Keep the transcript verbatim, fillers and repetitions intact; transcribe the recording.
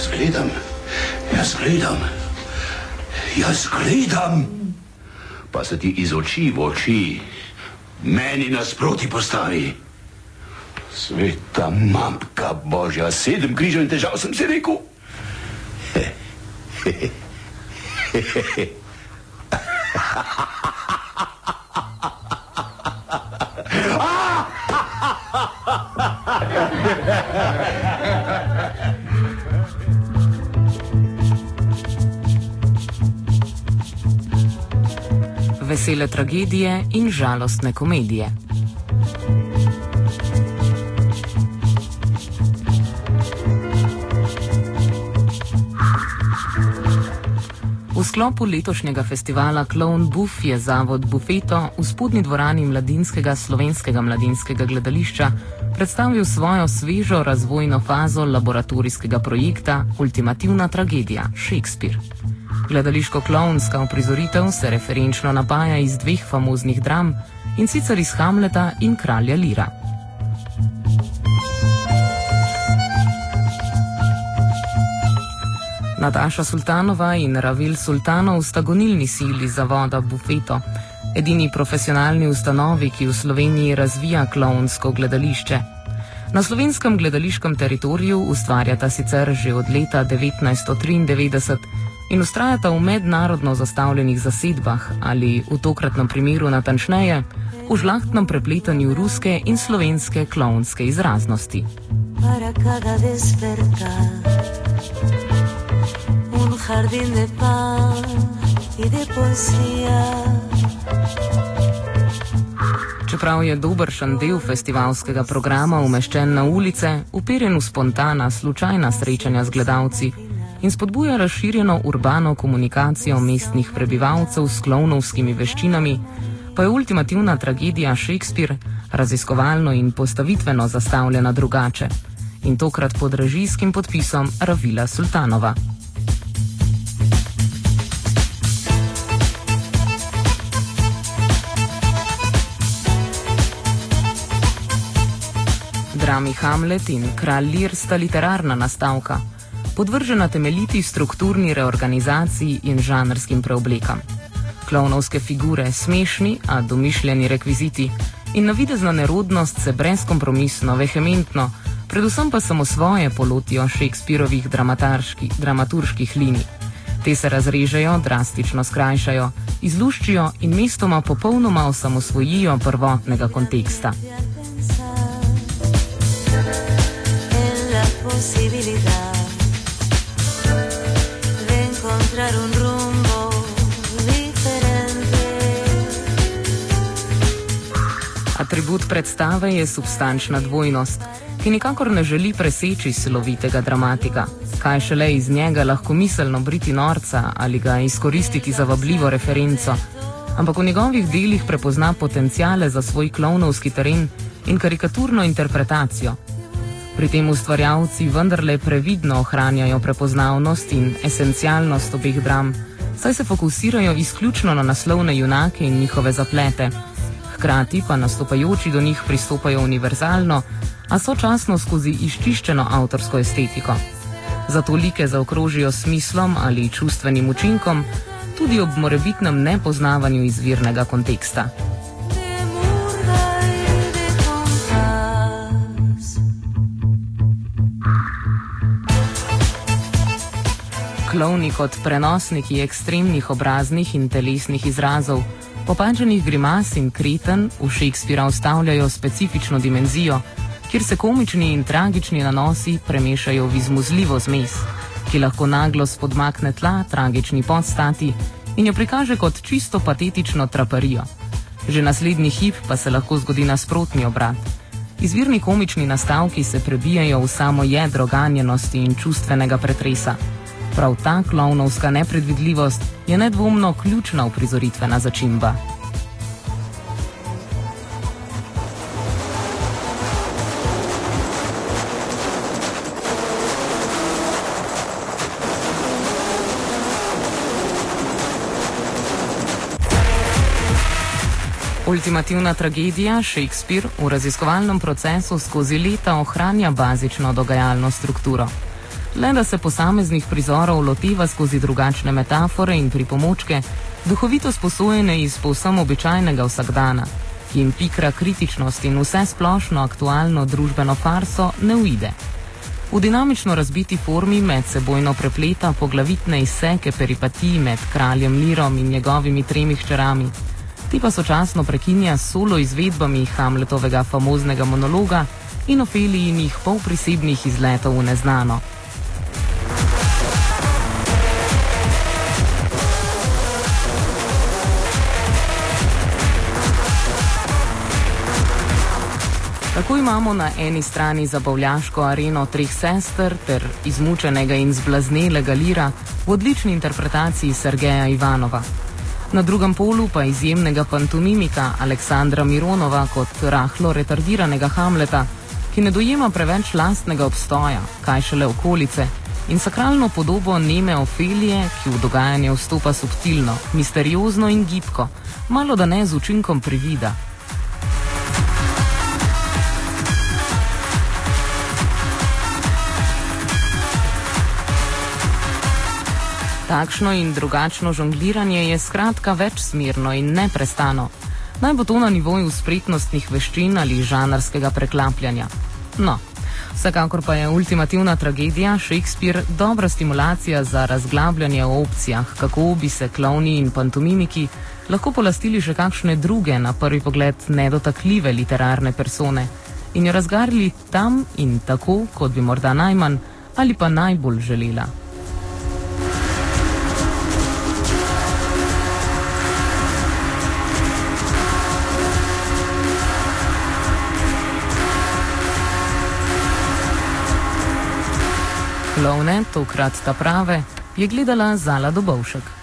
Jaz gledam, jaz gledam, jaz gledam, pa se ti iz oči v oči meni nasproti postavi. Sveta mamka Božja, sedem križev in težav sem si rekel. He, he, he, he, he, he. Vesele tragedije in žalostne komedije. V sklopu letošnjega festivala Klovn Buf je zavod Bufeto v spodnji dvorani Mladinskega slovenskega mladinskega gledališča predstavil svojo svežo razvojno fazo laboratorijskega projekta Ultimativna tragedija Shakespeare. Gledališko-klovnska uprizoritev se referenčno napaja iz dveh famoznih dram, in sicer iz Hamleta in Kralja Lira. Nataša Sultanova in Ravil Sultanov sta gonilni sili zavoda Bufeto, edini profesionalni ustanovi, ki v Sloveniji razvija klovnsko gledališče. Na slovenskem gledališkem teritoriju ustvarjata sicer že od leta devetnajststo triindevetdeset in ustrajata v mednarodno zastavljenih zasedbah ali, v tokratnem primeru natančneje, v žlahtnem prepletanju ruske in slovenske klovnske izraznosti. Jardín de pan y de poesía. Čeprav je dobršen del festivalskega programa umeščen na ulice, uperjen v spontana, slučajna srečanja z gledalci in spodbuja razširjeno urbano komunikacijo mestnih prebivalcev s klovnovskimi veščinami, pa je ultimativna tragedija Shakespeare raziskovalno in postavitveno zastavljena drugače, in tokrat pod režijskim podpisom Ravila Sultanova. Drami Hamlet in Kralj Lir sta literarna nastavka, podvržena temeljiti strukturni reorganizaciji in žanrskim preoblekam. Klovnovske figure, smešni, a domišljeni rekviziti in navidezna nerodnost se brezkompromisno, vehementno, predvsem pa samo svoje polotijo Shakespearovih dramaturških linij. Te se razrežejo, drastično skrajšajo, izluščijo in mestoma popolnoma osamosvojijo prvotnega konteksta. Posibilidad de encontrar un rumbo diferente. Atribut predstave je substančna dvojnost, ki nikakor ne želi preseči silovitega dramatika, kaj šele iz njega lahko miselno briti norca ali ga izkoristiti za vabljivo referenco, ampak v njegovih delih prepozna potenciale za svoj klovnovski teren in karikaturno interpretacijo. Pri tem ustvarjalci vendarle previdno ohranjajo prepoznavnost in esencialnost obeh dram, saj se fokusirajo izključno na naslovne junake in njihove zaplete. Hkrati pa nastopajoči do njih pristopajo univerzalno, a sočasno skozi izčiščeno avtorsko estetiko. Zato like zaokrožijo s smislom ali čustvenim učinkom, tudi ob morebitnem nepoznavanju izvirnega konteksta. Klovni kot prenosniki ekstremnih obraznih in telesnih izrazov, popačenih grimas in kreten v Shakespearea vstavljajo specifično dimenzijo, kjer se komični in tragični nanosi premešajo v izmuzljivo zmes, ki lahko naglo spodmakne tla tragični podstati in jo prikaže kot čisto patetično traparijo. Že naslednji hip pa se lahko zgodi nasprotni obrat. Izvirni komični nastavki se prebijajo v samo jedro ganjenosti in čustvenega pretresa. Prav ta klovnovska nepredvidljivost je nedvomno ključna uprizoritvena začimba. Ultimativna tragedija Shakespeare v raziskovalnem procesu skozi leta ohranja bazično dogajalno strukturo. Le da se posameznih prizorov loteva skozi drugačne metafore in pripomočke, duhovito sposojene iz povsem običajnega vsakdana, ki jim pikra kritičnost in vse splošno aktualno družbeno farso ne uide. V dinamično razbiti formi medsebojno prepleta poglavitne izseke peripatij med kraljem Lirom in njegovimi tremi hčerami. Ti pa sočasno prekinja s solo izvedbami Hamletovega famoznega monologa in Ofelijinih polprisebnih izletov v neznano. Tako imamo na eni strani zabavljaško areno treh sester ter izmučenega in zblaznelega Lira v odlični interpretaciji Sergeja Ivanova. Na drugem polu pa izjemnega pantomimika Aleksandra Mironova kot rahlo retardiranega Hamleta, ki ne dojema preveč lastnega obstoja, kaj šele okolice, in sakralno podobo neme Ofelije, ki v dogajanje vstopa subtilno, misteriozno in gibko, malo da ne z učinkom privida. Takšno in drugačno žongliranje je skratka večsmerno in neprestano. Naj bo to na nivoju spretnostnih veščin ali žanrskega preklapljanja. No, vsekakor pa je ultimativna tragedija Shakespeare dobra stimulacija za razglabljanje o opcijah, kako bi se klovni in pantomimiki lahko polastili še kakšne druge, na prvi pogled nedotakljive literarne persone in jo razgarili tam in tako, kot bi morda najmanj ali pa najbolj želela. Klovne, tokrat ta prave, je gledala Zala Dobovšek.